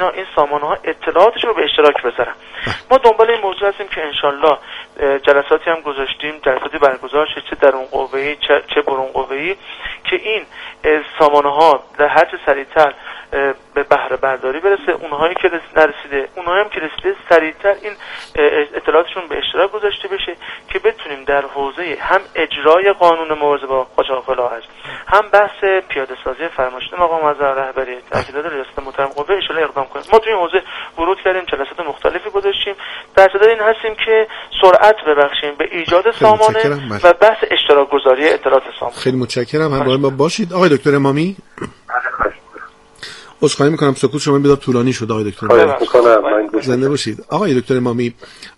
این سامانه‌ها اطلاعاتشون رو به اشتراک بذارن. ما دنبال این موضوع هستیم که انشالله جلساتی هم گذاشتیم، جلساتی برگزار شد چه درون قوه‌ای چه برون قوه‌ای، که این سامانه‌ها در هر چه سریعتر به بهره برداری برسه. اونهایی که نرسیده، اونهایی هم که رسیده، سریعتر این اطلاعاتشون به اشتراک گذاشته بشه که بتونیم در حوزه هم اجرای قانون مبارزه با قاچاق فلاحت، هم بحث پیاده سازی فرمایشات مقام معظم رهبری تحصیلات ریاست محترم قوه ان شاءالله اقدام کنیم. ما توی این حوزه ورود کردیم، جلسات مختلفی گذاشتیم، در صدد این هستیم که سرعت ببخشیم به ایجاد سامانه و بحث اشتراک گذاری اطلاعات سامانه. خیلی متشکرم، همراه ما باشید. آقای دکتر امامی، عذرخواهی میکنم سکوت شما بیدار طولانی شد. آقای دکتر زنده باشید. آقای دکتر امامی،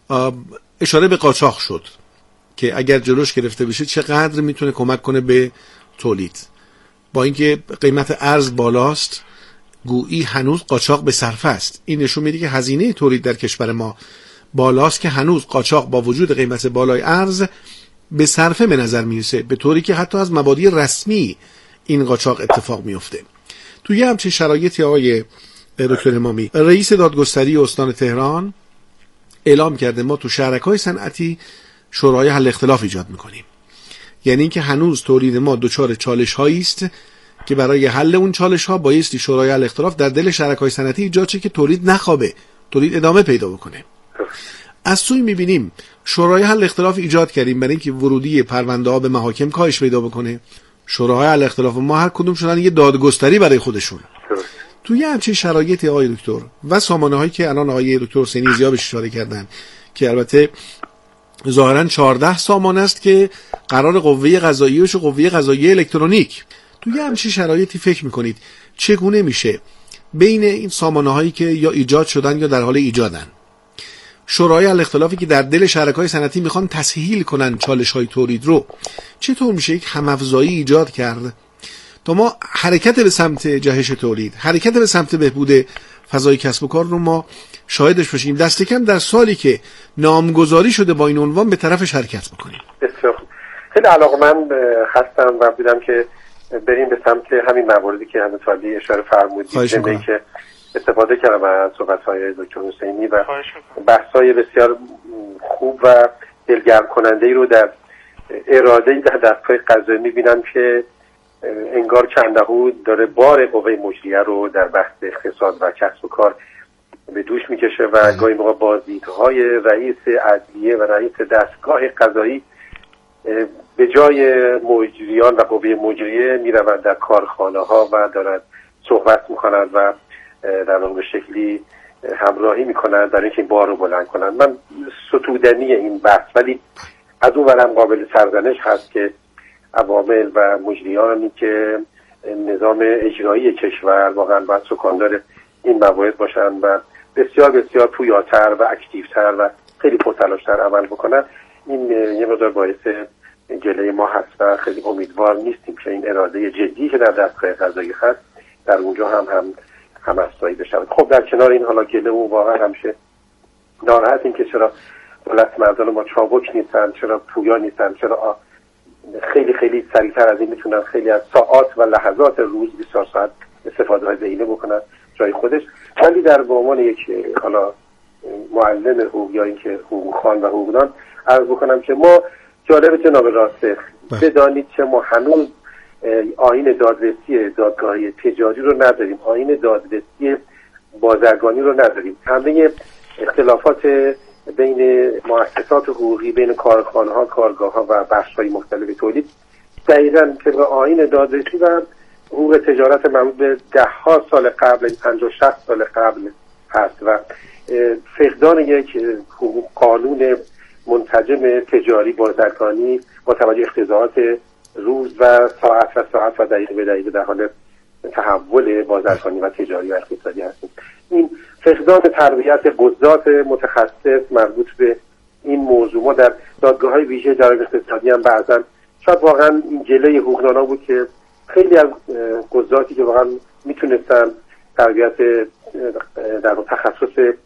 اشاره به قاچاق شد که اگر جلوش گرفته بشه چقدر میتونه کمک کنه به تولید. با اینکه قیمت ارز بالاست، گویی هنوز قاچاق به صرفه است. این نشون میده که هزینه تولید در کشور ما بالاست که هنوز قاچاق با وجود قیمت بالای ارز به صرفه به نظر میرسه، به طوری که حتی از مبادی رسمی این قاچاق اتفاق میفته. توی همچین شرایطی آقای دکتر امامی، رئیس دادگستری استان تهران اعلام کرده ما تو شهرک‌های صنعتی شورای حل اختلاف ایجاد میکنیم. یعنی اینکه هنوز تولید ما دچار چالش‌هایی است که برای حل اون چالش‌ها بایستی شورای حل اختلاف در دل شهرک‌های صنعتی ایجاد شه که تولید نخوابه، تولید ادامه پیدا بکنه. از سوی می‌بینیم شورای حل اختلاف ایجاد کردیم برای اینکه ورودی پرونده‌ها به محاکم کاهش پیدا بکنه. شورای حل اختلاف ما هر کدوم شدن یه دادگستری برای خودشون. توی همچین شرایطی آقای دکتر و سامانه‌هایی که الان آقای دکتر حسینی زیا بهش اشاره کردن که البته ظاهراً 14 سامان است که قرار قوه قضاییه و قوه قضاییه الکترونیک، توی همچین شرایطی فکر میکنید چگونه میشه بین این سامانه‌هایی که یا ایجاد شدن یا در حال ایجادن، شورای حل اختلافی که در دل شرکای صنعتی میخوان تسهیل کنن چالش‌های تولید رو، چطور میشه یک هم‌افزایی ایجاد کرد تا ما حرکت به سمت جهش تولید، حرکت به سمت بهبود فضای کسب و کار رو ما شاهدش باشیم، دست کم در سالی که نامگذاری شده با این عنوان به طرفش حرکت بکنیم. بسیار خیلی علاقه‌مند هستم و بودم که بریم به سمت همین مواردی که همین سوالی اشاره فرمودید، اینه که استفاده کردم از صحبت‌های دکتر حسینی و بحث‌های بسیار خوب و دلگرم کننده‌ای رو در اراده‌ای در دستگاه قضایی می‌بینم که انگار کندهود داره بار قوه مجریه رو در بحث اقتصاد و کسب و کار به دوش میکشه و گاهی موقع با دیدهای رئیس عدلیه و رئیس دستگاه قضایی به جای مجریان و قوه مجریه میروند در کارخانه ها و دارند صحبت میکنند و در واقع شکلی همراهی میکنند در اینکه این بار رو بلند کنند. من ستودنی این بحث، ولی از اون ورم قابل سرزنش هست که عوامل و مجریانی که نظام اجرایی کشور واقعا باید سکاندار این موارد باشن و بسیار بسیار پویاتر و اکتیوتر و خیلی پرتلاشتر عمل بکنن، این یه مقدار باعث گله ما هست و خیلی امیدوار نیستیم که این اراده جدی که در دستگاه قضایی هست در اونجا هم اسایی بشه. خب در کنار این حالا گله و واقعا همیشه ناراحتیم که چرا دولت مردان ما چابک نیستن، چرا پویا نیستن، چرا خیلی خیلی سریعتر از این میتونن خیلی از ساعات و لحظات روز 24 ساعت استفاده های ذهینه بکنن جای خودش. ولی در به عنوان یک حالا معلم حقوق یا اینکه حقوق خوان و حقوقدان عرض بکنم که ما جالب جناب راسخ بدانید که ما هنوز آیین دادرسی دادگاهی تجاری رو نداریم، آیین دادرسی بازرگانی رو نداریم. همه اختلافات بین مؤسسات حقوقی، بین کارخانه‌ها، کارگاه‌ها و بخش‌های مختلف تولید دقیقاً طبق آیین دادرسی و حقوق تجارت مربوط به ده‌ها سال قبل، 50-60 سال قبل هست و فقدان یک قانون منسجم تجاری بازرگانی با توجه اقتضاعات روز و ساعت و دقیقه به دقیقه در حال تحول بازرگانی و تجاری و اقتصادی هستیم. این فقدان تربیت قضات متخصص مربوط به این موضوع ما در دادگاه‌های ویژه جرایم اقتصادی هم بعضا شاید واقعا این جلوی حقوقدانا بود که خیلی از قضاتی که واقعا میتونستن تربیت در تخصص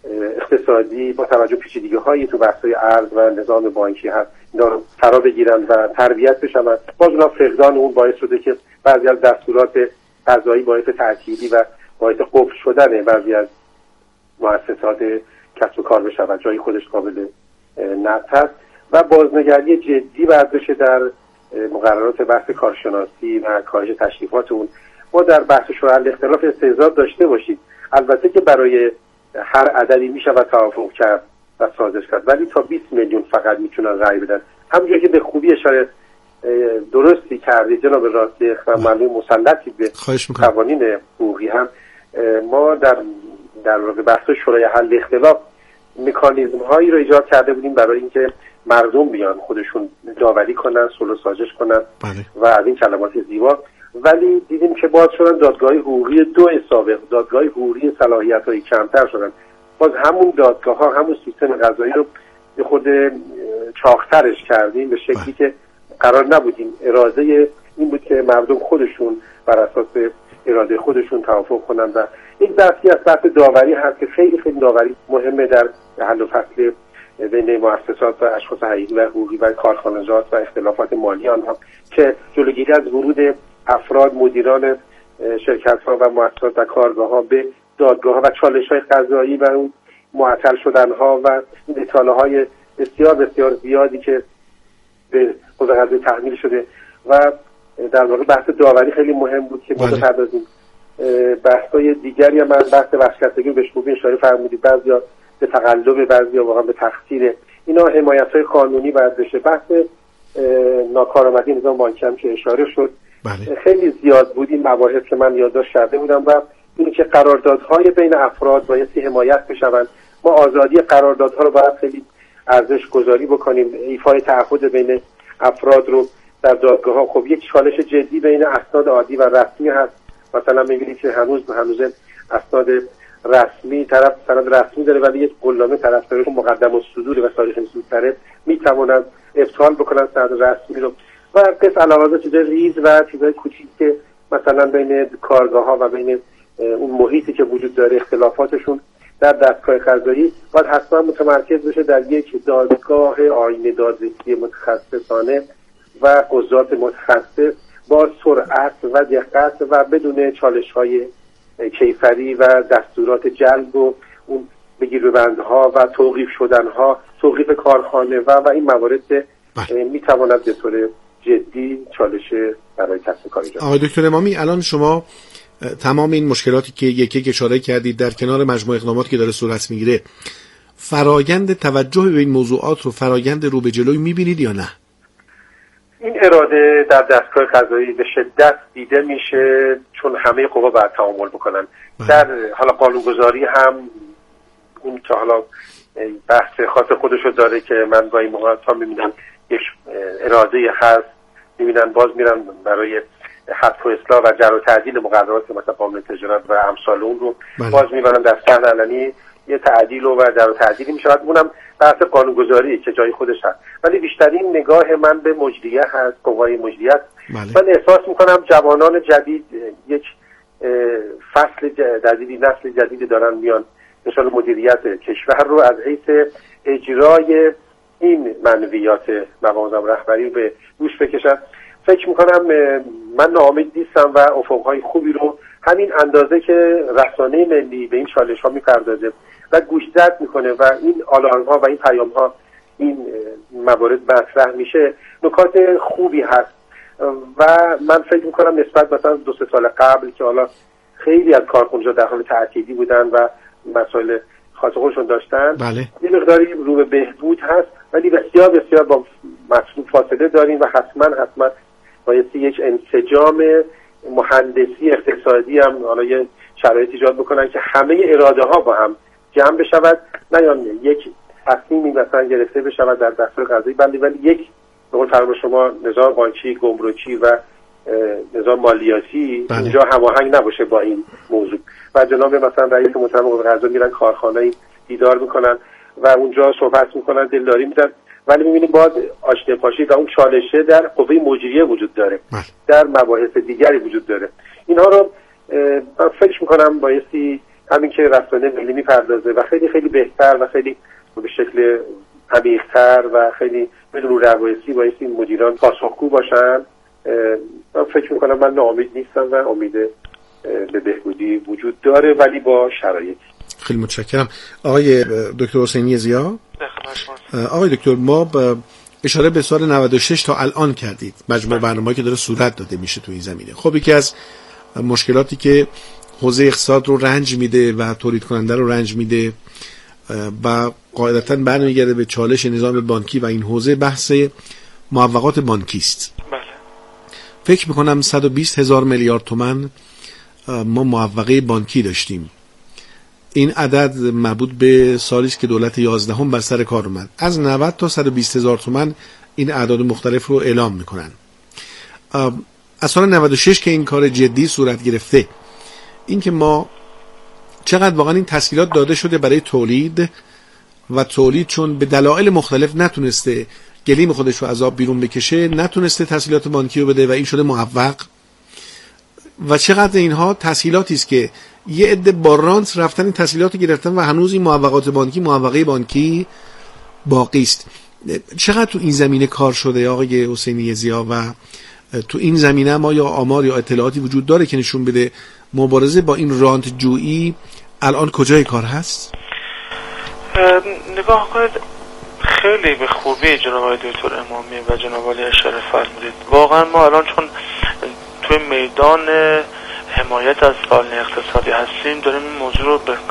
اقتصادی با توجه پیچیدگی‌های تو بحث‌های ارز و نظام بانکی هست اینا رو فرا بگیرن و تربیت بشن، باز اونا فقدان اون باعث شده که بعضی از دستورات قضایی باعث تعطیلی و باعث قفل شدن بعضی از مؤسسات کسب و کار بشود، جای خودش قابل نقد هست و بازنگری جدی باید بشه در مقررات بحث کارشناسی و کاهش تشریفات اون. ما در بحث شورای حل اختلاف استعداد داشته باشید، البته که برای هر عددی میشه و توافق کرد و سازش کرد، ولی تا 20 میلیون فقط میتونن رأی بدن. همونجوری که به خوبی اشاره درستی کردید جناب راستی، معلوم مسلطی به قوانین حقوقی هم ما در بحث شورای حل اختلاف مکانیزم هایی رو ایجاد کرده بودیم برای اینکه مردم بیان خودشون داوری کنن، صلح و سازش کنن و از این کلمات زیبا، ولی دیدیم که باز شدن دادگاه حقوقی 2 سابق، دادگاه حقوقی صلاحیت‌های کمتر شدن. باز همون دادگاه ها همون سیستم قضایی رو به خود چاق‌ترش کردیم به شکلی که قرار نبودیم. اراده این بود که مردم خودشون بر اساس اراده خودشون توافق کنن و این بحثی از بحث داوری هست که خیلی خیلی داوری مهمه در حل و فصل بین مؤسسات و اشخاص حقیقی و حقوقی و کارخانجات و اختلافات مالی آنها که جلوگیری از ورود افراد، مدیران شرکت ها و مؤسسات و کارگاه ها به دادگاه ها و چالش های قضایی و اون معطل شدن ها و این اطاله های بسیار بسیار زیادی که به قضا قضایی تحمیل شده و در واقع بحث داوری خیلی مهم بود که ما بپردازیم. بحث‌های دیگری هم از بحث ورشکستگی به خوبی اشاره فرمودید، بعضیا به تقلب، بعضیا واقعا به تقصیر. اینا حمایت‌های قانونی باید بشه. بحث ناکارآمدی نظام بانکی هم که اشاره شد خیلی زیاد بود این مباحث که من یادداشت کرده بودم و اینه که قراردادهای بین افراد بایستی حمایت بشوند. ما آزادی قراردادها رو باید خیلی ارزش گذاری بکنیم. ایفای تعهد بین افراد رو در دادگاه ها خب یک چالش جدی بین اسناد عادی و رسمی هست. مثلا می‌بینید که هنوز اسناد رسمی سند رسمی داره ولی یک قولنامه طرفدارش مقدم الصدور و تاریخ سودطرف میتوانند ابطال بکنن سند رسمی رو و قص علاوه چیزای ریز و چیزای کوچیک که مثلا بین کارگاه ها و بین اون محیطی که وجود داره اختلافاتشون در دستگاه قضایی باید حتما متمرکز بشه در یک دادگاه آیین دادرسی متخصصانه و قضات متخصص با سرعت و دقت و بدون چالش‌های کیفری و دستورات جلب و اون بگیربندها و توقیف شدنها، توقیف کارخانه و این موارد میتواند به طور جدی چالش برای کسب کار ایجاد. آقای دکتر امامی، الان شما تمام این مشکلاتی که یک اشاره کردید در کنار مجموعه اقداماتی که داره صورت میگیره، فرایند توجه به این موضوعات رو فرایند رو به جلوی میبینید یا نه؟ این اراده در دستگاه قضایی به شدت دیده میشه چون همه قوا باید تعامل بکنن. در حالا قانونگذاری هم اون که حالا بحث خاص خودش رو داره که من با این موقعات میبینم یک اراده هست، میبینن باز میرن برای حذف و اصلاح و جر و تعدیل مقررات مثلا قانون تجارت و امثال اون رو باز میبرن در صحن علنی یه تعدیل و جر و تعدیلی میشود. اونم بحث قانونگذاری که جای خودش هست، ولی بیشترین نگاه من به مجریه هست، قوای مجریت. من احساس میکنم جوانان جدید یک فصل جدیدی، نسل جدیدی دارن میان نشان مدیریت کشور رو از حیث اجرای این منویات مقام رهبری به دوش بکشن. فکر میکنم من ناامید نیستم و افقهای خوبی رو همین اندازه که رسانه ملی به این چالش ها میپردازه و گوشزد میکنه و این آلارم ها و این پیام ها این موارد مطرح میشه، نکات خوبی هست و من فکر میکنم نسبت مثلا 2-3 سال قبل که حالا خیلی از کارخانجات در حال تعطیلی بودن و مسائل خاص خودشون داشتن، یه مقداری رو به بهبود هست ولی بسیار بسیار با مطلوب فاصله داریم و حتما بایستی یک انسجام مهندسی اقتصادی هم حالا یه شرایط ایجاد بکنن که همه اراده ها با هم جمع بشود، نه یا یک تصمیمی مثلا گرفته بشود در دستور قضایی ولی یک به قول فرمان شما نظام بانکی، گمرکی و نظام مالیاتی اینجا هماهنگ نباشه با این موضوع و جناب مثلا رئیس محترم قوه قضاییه میرن کارخانه‌ای دیدار میکنن و اونجا صحبت میکنن، دلداری میدن، ولی میبینیم باز آشتی پاشی و اون چالشه در قوه مجریه وجود داره، در مباحث دیگری وجود داره. اینها رو من فکر میکنم بایستی همین که رسانه ملی میپردازه و خیلی خیلی بهتر و خیلی به شکل عمیق‌تر و خیلی بدون روایسی بایستی مدیران پاسخگو باشن. من فکر میکنم من ناامید نیستم و امید به بهبودی وجود داره، ولی با شرایط. خیلی متشکرم. آقای دکتر حسینی ضیا. آقای دکتر، ما اشاره به سال 96 تا الان کردید، مجموع برنامه‌ای که داره صورت داده میشه تو این زمینه. خب یکی از مشکلاتی که حوزه اقتصاد رو رنج میده و تولید کننده رو رنج میده و قاعدتاً برمیگرده به چالش نظام بانکی و این حوزه بحث معوقات بانکی است. بله. فکر میکنم 120,000 میلیارد تومان ما معوقه بانکی داشتیم. این عدد مربوط به سالی است که دولت 11 بر سر کار اومد. از 90 تا 120,000 تومان این اعداد مختلف رو اعلام میکنن. از سال 96 که این کار جدی صورت گرفته، این که ما چقدر واقعا این تسهیلات داده شده برای تولید و تولید چون به دلایل مختلف نتونسته گلیم خودش رو از آب بیرون بکشه، نتونسته تسهیلات بانکی رو بده و این شده معوق، و چقدر اینها تسهیلاتی است که یه عده با رانت رفتن این تسهیلات رو گرفتن و هنوز این معوقات بانکی، معوقه بانکی باقی است. چقدر تو این زمینه کار شده آقای حسینی ضیا و تو این زمینه ما یا آمار یا اطلاعاتی وجود داره که نشون بده مبارزه با این رانت جویی الان کجای کار هست؟ نگاه کنید، خیلی به خوبی جناب آقای دکتر امامی و جناب آقای اشاره فرمودید. واقعا ما الان چون توی میدان حمایت از فعالین اقتصادی هستیم، داریم این موضوع رو به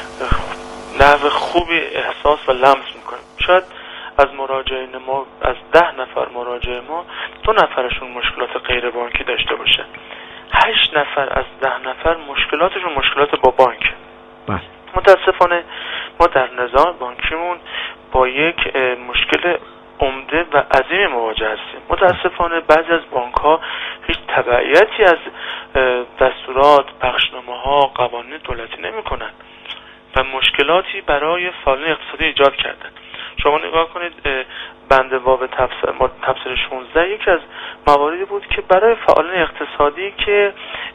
نحو خوبی احساس و لمس میکنیم. شاید از مراجعین ما، از 10 نفر مراجع ما، 2 نفرشون مشکلات غیر بانکی داشته باشه. 8 نفر از 10 نفر مشکلاتشون مشکلات با بانک. متاسفانه ما در نظام بانکیمون با یک مشکل عمده و عظیم مواجه هستیم. متاسفانه بعضی از بانک‌ها هیچ تبعیتی از دستورات، بخشنامه‌ها، قوانین دولتی نمی‌کنند و مشکلاتی برای فعالین اقتصادی ایجاد کردند. شما نگاه کنید، بند واو تفسیر 16 یکی از مواردی بود که برای فعالین اقتصادی که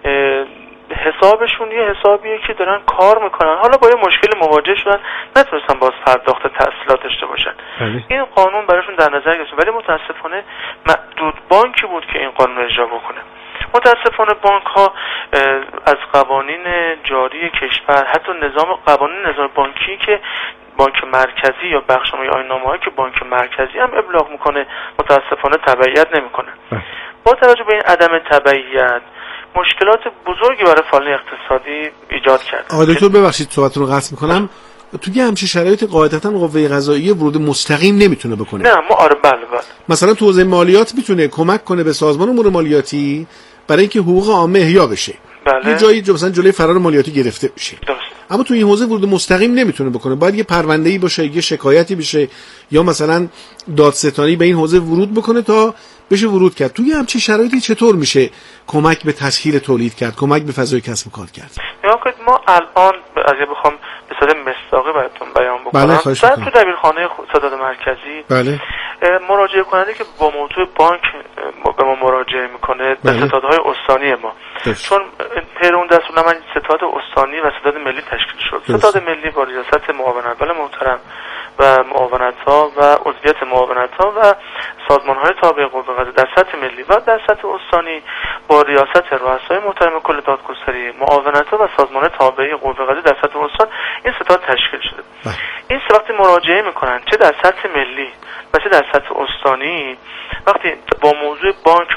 حسابشون یه حسابیه که دارن کار میکنن، حالا با یه مشکل مواجه شدن، نتونستن باز پرداخت تحصیلات داشته باشن. این قانون براشون در نظر گرفت، ولی متاسفانه محدود بانکی بود که این قانون اجرا بکنه. متاسفانه بانک ها از قوانین جاری کشور، حتی قوانین نظام بانکی که بانک مرکزی یا بخشنامه آیین‌نامه‌ای که بانک مرکزی هم ابلاغ میکنه، متاسفانه تبعیت نمیکنه. با توجه به این عدم تبعیت مشکلات بزرگی برای فعالین اقتصادی ایجاد کرد. آقای دکتر ببخشید صحبتتون رو قطع میکنم. توی همچین شرایط قاعدتاً قوه قضاییه ورود مستقیم نمیتونه بکنه. نه ما بله. مثلا تو حوزه مالیات میتونه کمک کنه به سازمان امور مالیاتی برای اینکه حقوق عامه احیا بشه. بله. یه جایی مثلا جلوی فرار مالیاتی گرفته بشه. درست. اما تو این حوزه ورود مستقیم نمیتونه بکنه. باید یه پرونده‌ای باشه، یه شکایتی بشه یا مثلا دادستانی به این حوزه ورود بکنه تا بشه ورود کرد. توی همچین شرایطی چطور میشه کمک به تسهیل تولید کرد، کمک به فضای کسب و کار کرد؟ نگاه کنید، ما الان اگه بخوام به صورت مصداقی براتون بیان بکنم، بله تو دبیرخانه سداد مرکزی بله. مراجعه کننده که با موضوع بانک به ما مراجعه میکنه، به ستادهای استانی ما، چون پیرون دستورالعمل ستاد استانی و ستاد ملی تشکیل شد. ستاد ملی با ریاست معاون اول محترم و معاونت‌ها و عضویت معاونت‌ها و سازمان‌های تابع قوه قضاییه در سطح ملی و در سطح استانی با ریاست رؤسای محترم کل دادگستری، معاونت‌ها و سازمان‌های تابع قوه قضاییه در سطح استان این ستاد تشکیل شده. این سه وقتی مراجعه می‌کنن، چه در سطح ملی و چه در سطح استانی، وقتی با موضوع بانک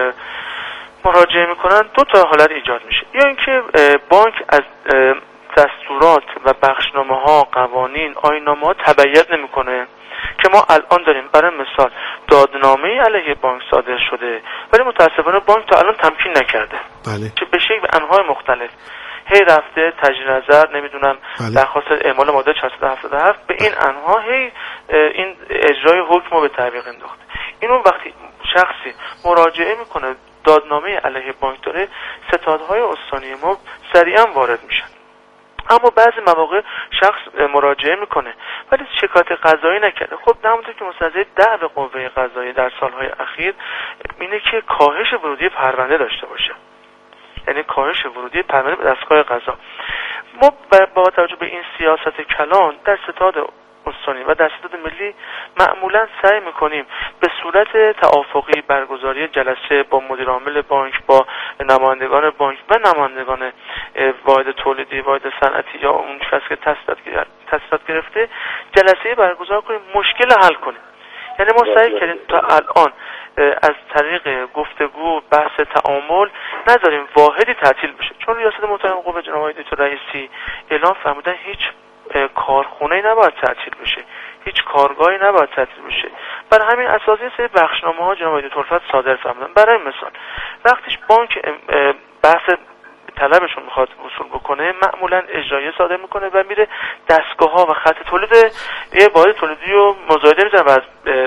مراجعه می‌کنن، 2 تا حالت ایجاد میشه. یا اینکه بانک از دستورات و بخشنامه‌ها، قوانین، آیین‌نامه‌ها تبعیت نمی‌کنه که ما الان داریم. برای مثال دادنامه علیه بانک صادر شده ولی متاسفانه بانک تا الان تمکین نکرده. بله. که به شکل انواع مختلف هی رفته تجدید نظر، نمیدونم درخواست اعمال ماده 477 به این انواع هی این اجرای حکم رو به تعویق انداخته. اینو وقتی شخصی مراجعه میکنه دادنامه علیه بانک داره، ستادهای استانی ما سریعا وارد میشن. اما بعضی مواقع شخص مراجعه میکنه ولی شکایت قضایی نکرده. خب همونطور که مستلزم دعو قوه قضاییه در سالهای اخیر اینه که کاهش ورودی پرونده داشته باشه، یعنی کاهش ورودی پرونده به دستگاه قضا. ما با توجه به این سیاست کلان در ستاد شهرستانی و در ستاد ملی معمولا سعی میکنیم به صورت توافقی برگزاری جلسه با مدیر عامل بانک، با نمایندگان بانک و نمایندگان واحد تولیدی، واحد صنعتی یا اون کسی که تصدیقات گرفته جلسه برگزار کنیم، مشکل حل کنیم. یعنی ما سعی کردیم تا الان از طریق گفتگو، بحث، تعامل نذاریم واحدی تعطیل بشه، چون ریاست محترم قوه جناب آقای دکتر رئیسی اعلام فرمودن هیچ کارخونه‌ای نباید تعطیل بشه، هیچ کارگاهی نباید تعطیل بشه. بر همین اساس یه سری بخشنامه‌ها جناب آقای دکتر الفت صادر فرمودن. برای مثال وقتیش بانک بحث طلبشون میخواد وصول بکنه، معمولا اجرایی صادر میکنه و میره دستگاه‌ها و خط تولید یه واحد تولیدی رو مزایده میزنه و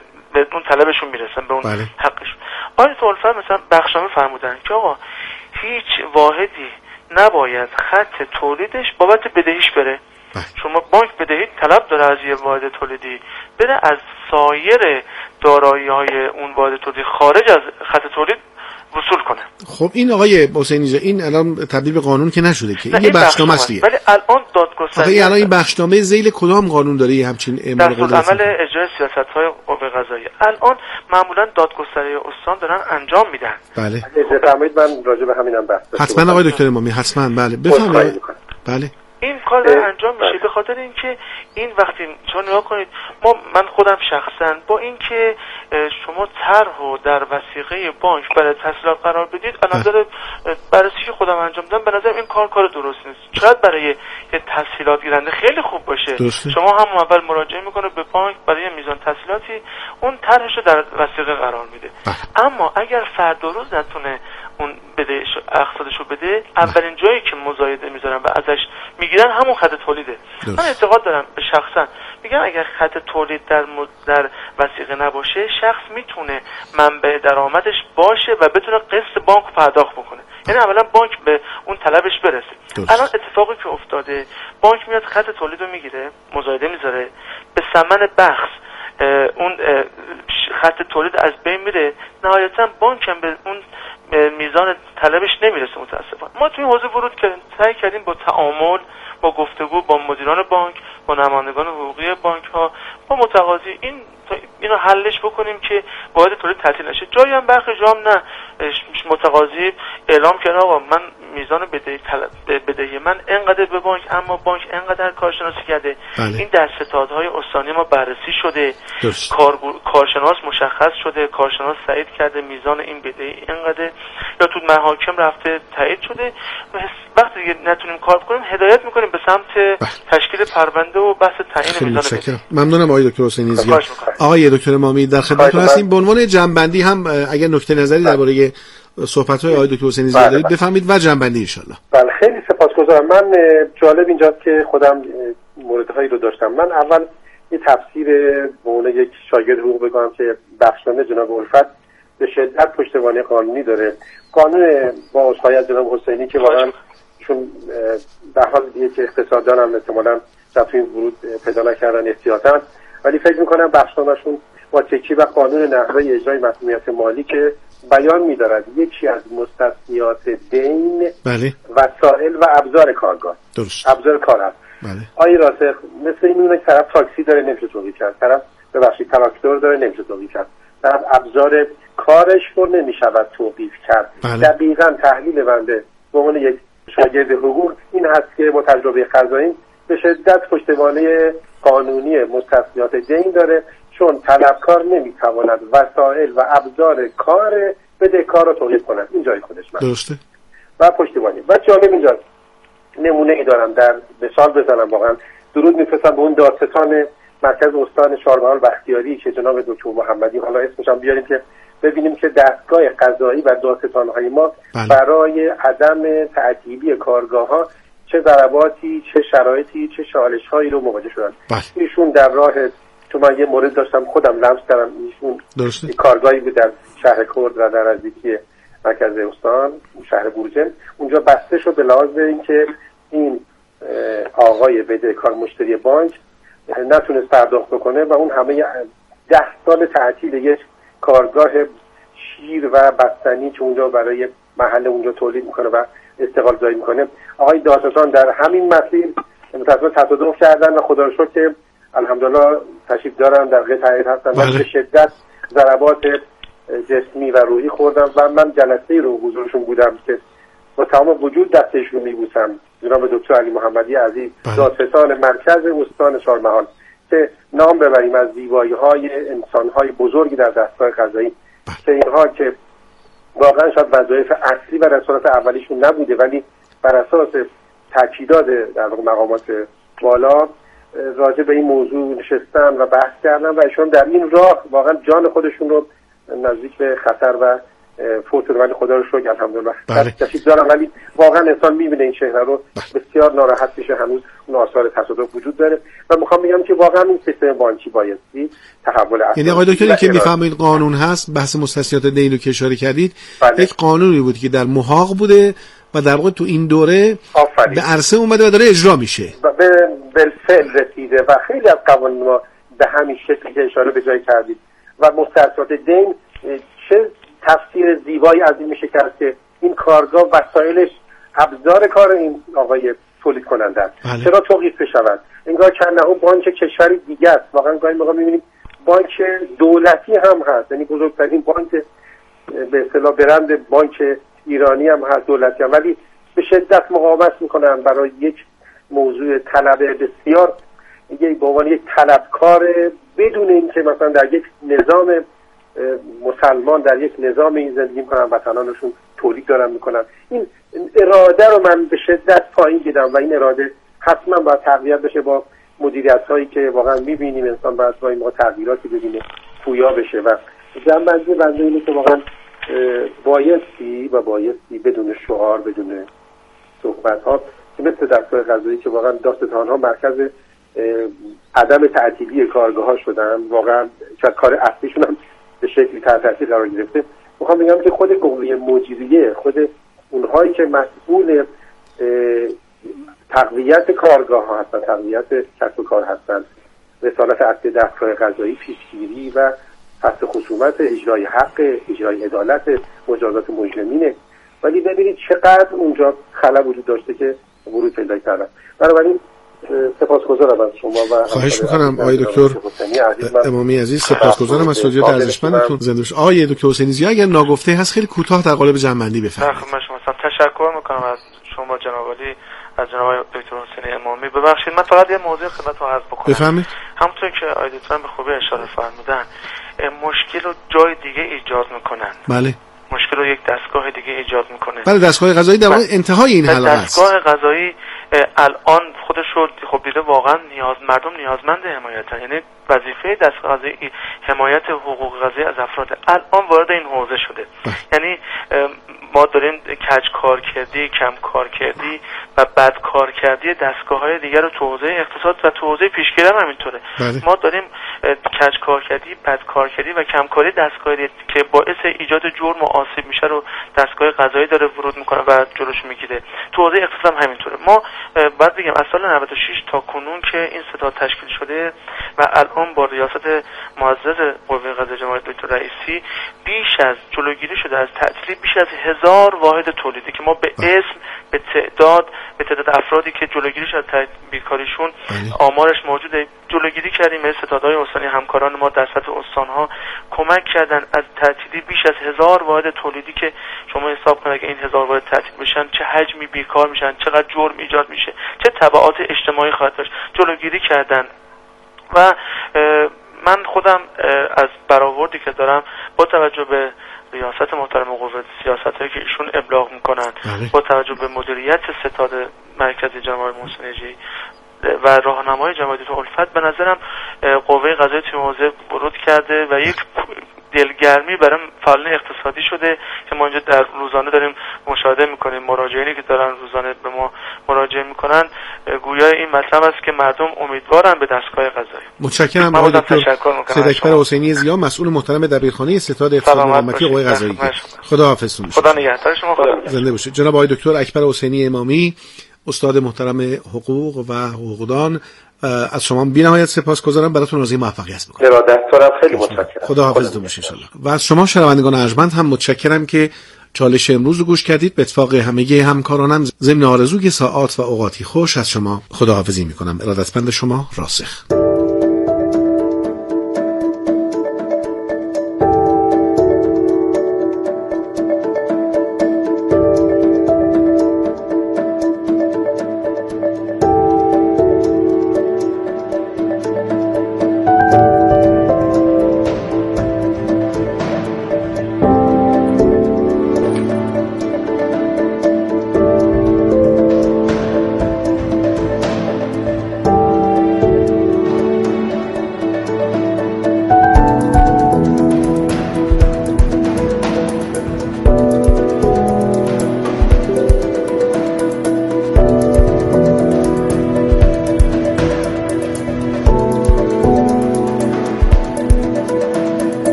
به اون طلبشون میرسن، به اون حقش. آقای دکتر مثلا بخشنامه فرمودن که آقا هیچ واحدی نباید خط تولیدش بابت بدهیش بره. شما بانک بدهی طلب داره از یه واحد تولیدی، بره از سایر دارایی‌های اون واحد تولیدی خارج از خط تولید وصول کنه. خب این آقای حسینی این الان تبدیل به قانون که نشده که این بخشنامه است، ولی الان دادگستری الان این بخشنامه ذیل کدام قانون داره همچین اعمال قدرت؟ عمل اجرای سیاست‌های قوه قضاییه. الان معمولا دادگستری استان دارن انجام میدن. بله. اجازه فرمایید من راجع به همینم بحث حتما آقای دکتر امامی حتما. بله بفرمایید. بله این کار داره انجام میشه به خاطر اینکه این وقتی چون نگاه کنید من خودم شخصا با اینکه شما طرح و در وثیقه بانک برای تسهیلات قرار بدید، از نظر بررسی که خودم انجام دادم به نظر این کار درست نیست. شاید برای یه تسهیلات گیرنده خیلی خوب باشه درسته. شما هم اول مراجعه میکنه به بانک برای میزان تسهیلاتی، اون طرحش رو در وثیقه قرار میده. اما اگر فرد و روز نتونه اون بده اقساطشو بده، اولین جایی که مزایده میذارن و ازش میگیرن همون خط تولیده. من اعتقاد دارم به شخصا میگم اگر خط تولید در وثیقه نباشه، شخص میتونه منبع درآمدش باشه و بتونه قسط بانک رو پرداخت بکنه. یعنی اولا بانک به اون طلبش برسه. الان اتفاقی که افتاده، بانک میاد خط تولید رو میگیره، مزایده میذاره، به ثمن بخس اون خط تولید از بین میره، نهایتا بانک هم به اون میزان طلبش نمیرسه. متاسفانه ما توی حوزه ورود کردیم، سعی کردیم با تعامل، با گفتگو با مدیران بانک، با نمایندگان حقوقی بانک ها، با متقاضی اینو حلش بکنیم که واحد تولید تعطیل نشه. جایی هم برخی جام نه، متقاضی اعلام کرده آقا من میزان بدهی من انقدر به بانک، اما بانک انقدر کارشناسی کرده. این در ستادهای استانی ما بررسی شده، کارشناس مشخص شده، کارشناس تایید کرده میزان این بدهی انقدر، یا تو محاکم رفته تایید شده. وقتی دیگه نتونیم کار کنیم هدایت میکنیم به سمت تشکیل پرونده و بحث تعیین میزان بدهی. ممنونم آقای دکتر حسینی زیاد. آقای دکتر امامی در خدمتتون هستیم. به عنوان جنبندی هم اگر نکته نظری درباره صحبت‌های آقای دکتر حسینی زیاد دارید بفرمایید و جنبندی ان شاءالله. بله خیلی سپاسگزارم. من جالب اینجاست که خودم موردهایی رو داشتم. من اول یه تفسیر به عنوان یک شاگرد حقوق بگم که بخشنامه جناب الفت به شدت پشتوانه قانونی داره. قانون با عذرخواهی از جناب حسینی که واقعا چون در حال یک اقتصاددان هم احتمالاً در توی ورود پیدا نکردن احتیاطاً، ولی فکر می‌کنم بخشنامه‌شون با تکیه و قانون نحوه اجرای مسئولیت مالی که بیان می‌دارد یکی از مستثنیات دین وسایل و ابزار کارگاه، ابزار کار است. آیه راسخ مثل این که طرف تاکسی داره نمیشه توقیف کرد، طرف ببخشید تراکتور داره نمیشه توقیف کرد، طرف ابزار کارش رو نمیشود توقیف کرد. دقیقاً تحلیل بنده به عنوان یک شاگرد حقوق این هست که با تجربه قضایی به شدت پشتوانه قانونی مستثنیات دین داره، چون طلبکار نمیتواند وسایل و ابزار کار بدهکار رو توقیف کند. این جای خودش من درسته و پشتیبانی. و جالب اینجاست، نمونه ای دارم در مثال بزنم، واقعا درود میفرستم به اون دادستان مرکز استان شاربهار بختیاری که جناب دکتر محمدی، حالا اسمش هم بیاریم که ببینیم که دستگاه قضایی و دادستان‌های ما برای عدم تعطیلی کارگاه‌ها چه ضرباتی، چه شرایطی، چه چالش‌هایی رو مواجه شدن. ایشون در راه، چون من یه مورد داشتم خودم لمس کردم، ایشون کارگاهی بود در شهر کرد و در نزدیکی مرکز استان شهر بورجن، اونجا بسته شد به لحاظ اینکه این آقای بدهکار مشتری بانک نتونست پرداخت بکنه و اون همه 10 سال تعطیل یک کارگاه شیر و بستنی که اونجا برای محل اونجا تولید میکنه و استقلال جاری میکنه، آقای دادستان در همین مسیر متأسفانه تصادف کردن و خدا رو شکر که الحمدلله تشریف دارن در قطعه هستن و به شدت ضربات جسمی و روحی خوردم و من جلسه رو حضورشون بودم که با تمام وجود دستشون میبوسم. جناب دکتر علی محمدی عزیز دادستان مرکز استان چهارمحال که نام ببریم از زیبایی‌های انسان‌های بزرگی در دستگاه قضایی که اینها که واقعا شاید وظایف اصلی و رسالت اولیشون نبوده ولی بر اساس تاکیدات در مقامات بالا راجع به این موضوع نشستن و بحث کردن و ایشون در این راه واقعا جان خودشون رو نزدیک به خطر و فوت ولی خدا رو شکر الحمدلله تشریف دارم. ولی واقعا انسان میبینه این چهره رو بسیار ناراحت میشه، هنوز اون آثار تصادف وجود داره و میخوام بگم که واقعا این سیستم بانکی بایستی تحول اصلی. یعنی آقای دکتر که میفهمید قانون هست، بحث مستثنیات دین رو که اشاره کردید یک قانونی بود که در محاق بوده و در واقع تو این دوره به عرصه اومده و داره اجرا میشه و به بالفعل رسیده و خیلی از قوانین ما به همین شکلی که اشاره به جای کردید و مستثنیات دین چه تفسیر زیبایی از این میشه کرد که این کارگاه وسایلش ابزار کار این آقای تولید کننده است. چرا توقیف بشود؟ انگار کنه بانک کشوری دیگه است. واقعا گاهی موقع میبینیم بانک دولتی هم هست، یعنی بزرگترین بانک به اصطلاح برند بانک ایرانی هم هست، دولتی هم، ولی به شدت مقاومت میکنن برای یک موضوع طلب بسیار دیگه به عنوان یک طلبکار بدون اینکه مثلا در یک نظام مسلمان در یک نظام این زندگی میکنن، وطنانشون تولید دارن میکنن. این اراده رو من به شدت پایین دیدم و این اراده حتما باید تقویت بشه با مدیریت هایی که واقعا میبینیم انسان باید با این تغییراتی ببینه پویا بشه و جنبندی بنده اینه که واقعا بایستی بدون شعار بدون صحبت ها که مثل دستگاه قضایی که واقعا دادستان ها مرکز عدم تعطیلی کارگاه ها شدن، واقعا شاید کار اصلیشون هم به شکلی تحت تاثیر قرار گرفته. میخوام بگم که خود قوه مدیریه، خود اونهایی که مسئول تقویت کارگاه ها هستن، تقویت کسب و کار هستن، رسالت اصلی دستگاه قضایی پیشگیری و فصل خصومت، اجرای حق، اجرای عدالت، مجازات مجرمینه. ولی ببینید چقدر اونجا خلا وجود داشته که ورود پیدا کردن. بنابراین سپاسگزارم از شما و خواهش میکنم آقای دکتر امامی عزیز، سپاسگزارم از توضیحات ارزشمندتون. زنده باشید. آقای دکتر حسینی زیا اگر ناگفته هست خیلی کوتاه در قالب جمع‌بندی بفرمایید. من شما تشکر میکنم از شما جناب عالی، از جناب دکتر حسینی امامی. ببخشید من فقط یه موضوع خدمتتون عرض بکنم. بفرمایید. همونطور که آقای دکتر به خوبی اشاره فرمودن مشکل رو جای دیگه ایجاد میکنن. بله. مشکل رو یک دستگاه دیگه ایجاد میکنه. بله دستگاه قضایی در واقع انتهای این حلقه است. دستگاه قضایی الان خودش رو خب دیده واقعا مردم نیازمند حمایتن، یعنی وظیفه دستگاه قضایی حمایت حقوق قضایی از افراد الان وارد این حوزه شده. یعنی ما داریم کج کار کردی، کم کار کردی و بد کار کردی دستگاه‌های دیگر رو تو حوزه اقتصاد و تو حوزه پیشگیری هم همینطوره. ما داریم کج کار کردی، بد کار کردی و کم کاری دستگاهی که باعث ایجاد جرم و آسیب میشه رو دستگاه قضایی داره ورود میکنه و جلوش میگیره. تو حوزه اقتصاد هم همینطوره. ما باید بگم از سال 96 تا کنون که این ستاد تشکیل شده و الان با ریاست معزز قوه قضاییه جناب دکتر رئیسی بیش از جلوگیری شده از تعطیلی بیش از 1000 واحد تولیدی که ما به اسم به تعداد افرادی که جلوگیری شده از بیکاریشون آمارش موجوده جلوگیری کردیم. ستادهای استانی همکاران ما در سطح استانها کمک کردن از تعطیلی بیش از 1000 واحد تولیدی که شما حساب کنید که این 1000 واحد تعطیل بشن چه حجمی بیکار میشن، چقدر جرم ایجاد میشه، چه تبعات اجتماعی خواهد داشت، جلوگیری کردن. و من خودم از برآوردی که دارم با توجه به ریاست محترم قوه سیاستایی که ایشون ابلاغ میکنن، با توجه به مدیریت ستاد مرکزی جناب محسنی و راهنمای جمعیت الفت، به نظرم قوه قضاییه توی حوزه ورود کرده و یک دلگرمی برای فعالان اقتصادی شده که ما اینجا در روزانه داریم مشاهده میکنیم. مراجعینی که دارن روزانه به ما مراجعه میکنن گویا این مطلب است که مردم امیدوارن به دستگاه قضایی. متشکرم آقای دکتر سید اکبر حسینی زیا، مسئول محترم دبیرخانه ستاد اقتصاد مقامتی قوه قضاییه. خدا حافظتون باشه. خدا نگهدار شما. زنده باشید. جناب آقای دکتر اکبر حسینی امامی، استاد محترم حقوق و حقوقدان، از شما بی‌نهایت سپاسگزارم. براتون آرزوی موفقیت می‌کنم. ارادت‌دارم، خیلی متشکرم. خدا حافظتون باشه ان شاءالله. و از شما شنوندگان ارجمند هم متشکرم که چالش امروز رو گوش کردید. به اتفاق همگی همکارانم ضمن آرزوی ساعات و اوقاتی خوش از شما خداحافظی می‌کنم. ارادتمند شما، راسخ.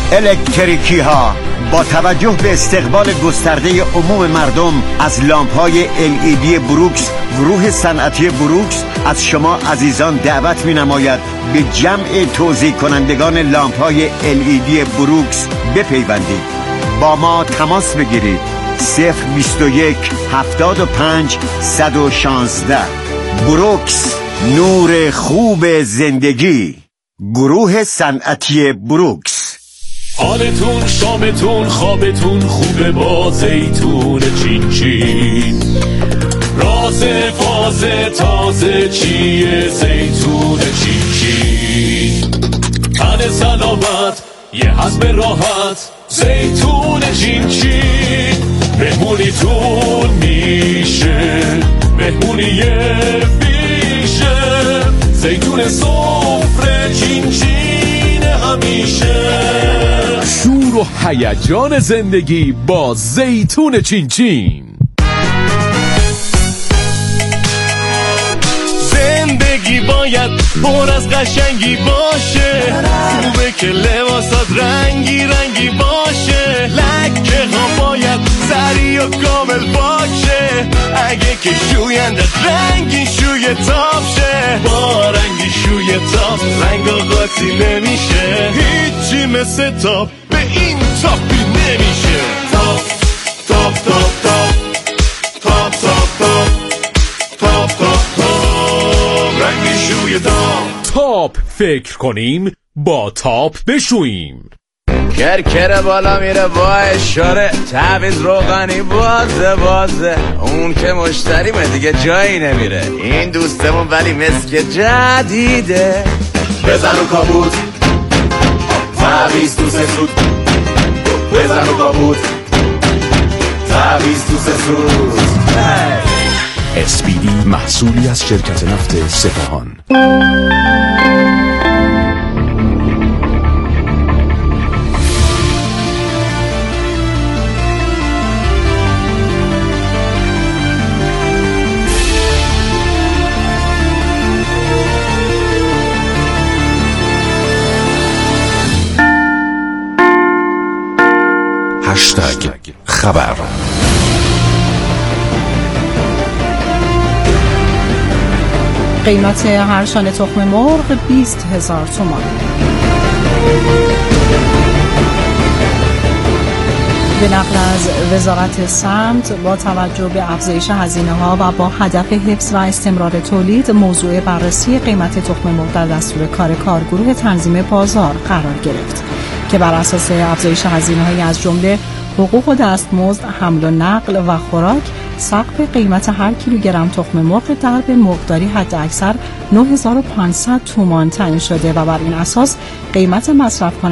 الکتریکی ها با توجه به استقبال گسترده عموم مردم از لامپ‌های LED بروکس، گروه صنعتی بروکس از شما عزیزان دعوت می‌نماید به جمع توزیع کنندگان لامپ‌های LED بروکس بپیوندید. با ما تماس بگیرید. 021 75 116. بروکس، نور خوب زندگی. گروه صنعتی بروکس. حالتون، شامتون، خوابتون خوبه با زیتون چین چین. راز فاز تازه چیه زیتون چین چین. تن سلامت یه هضم راحت زیتون چین چین. مهمونیتون میشه مهمونی بیشه. زیتون سفره چین چین همیشه. شور و هیجان زندگی با زیتون چین چین. زندگی باید پر از قشنگی باشه. خوبه که لباسات رنگی رنگی باشه. لکه ها باید سری و کامل باشه. اگه که شوینده رنگی شوی تاپ شه. با رنگی شوی تاپ رنگ قاطی نمیشه. هیچی مثل تاپ به این تاپی نمیشه. تاپ تاپ تاپ تاپ تاپ تاپ تاپ تاپ تاپ رنگی شوی تاپ. تاپ فکر کنیم با تاپ بشوییم. کرکره بالا میره با اشاره. تعویض روغنی بازه. اون که مشتریمه دیگه جایی نمیره. این دوستمون ولی مسک جدیده. بزن و کابوت تعویض تو سسود. بزن و کابوت تعویض تو سسود. اسپیدی محصولی از شرکت نفت سپاهان. هشتگ خبر. قیمت هر شانه تخم مرغ 20,000 تومان. به نقل از وزارت سمت، با توجه به افزایش هزینه‌ها و با هدف حفظ و استمرار تولید، موضوع بررسی قیمت تخم مرغ در دستور کار کارگروه تنظیم بازار قرار گرفت که بر اساس افزایش هزینه‌های از جمله حقوق و دستمزد، حمل و نقل و خوراک، سقف قیمت هر کیلوگرم تخم مرغ درب مرغداری حداکثر 9500 تومان تعیین شده و بر این اساس قیمت مصرف کننده